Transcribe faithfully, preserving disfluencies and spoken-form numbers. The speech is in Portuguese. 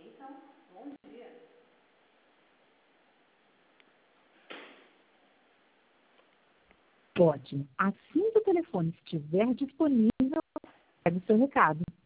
Então, bom dia. Ótimo. Assim que o telefone estiver disponível, pegue o seu recado.